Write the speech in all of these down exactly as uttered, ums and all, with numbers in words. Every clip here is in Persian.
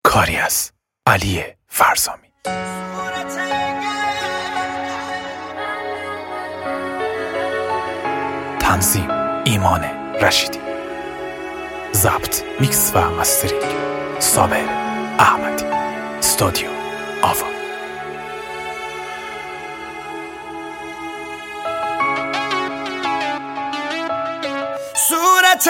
کاری از علی فرزامی. تنظیم ایمان رشیدی. ضبط، میکس و مسترینگ صابر احمدی. استودیو آوا. صورت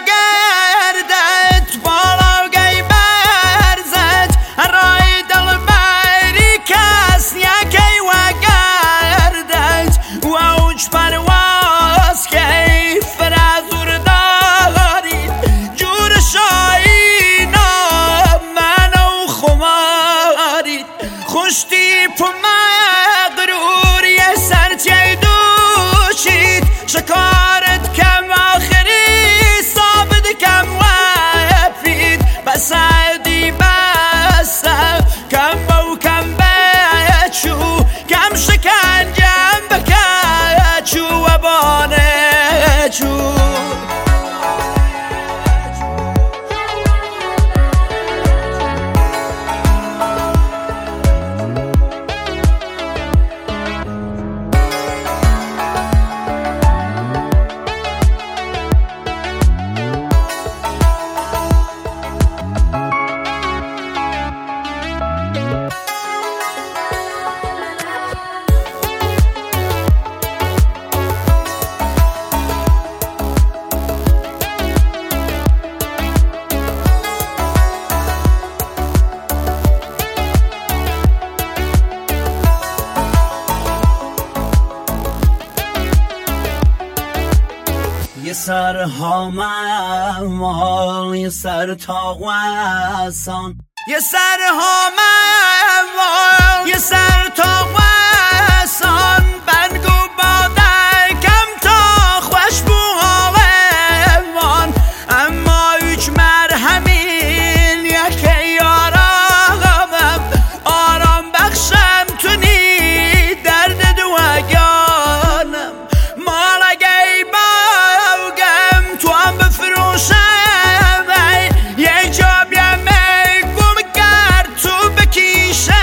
گردت بالا گی برزد رای دل بری کس یکی و گردت و اوج پرواز که فرازور داری جور شاینا منو خماری خوشتی پو مغرور یه سرچه دوشید شکارت کم سعدی بسم کم بو کم بچو کم شکنجم بکچو و بانچو یه سر ها مال یه سر تا وسان یه سر ها مال یه سر تا وسان بنگو باده کم تا خوشبو حالمان اما هیچ مرهمین یکی یارامم آرام بخشم تونی درد دوگانم مالگی با تو هم بفروشم یه جا بیم گم کرد تو بکیشم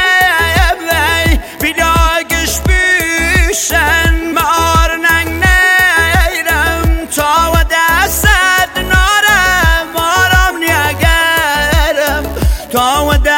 بیداگش بیشن مار ننگ نیرم تا و دست نارم آرام نیگرم تا و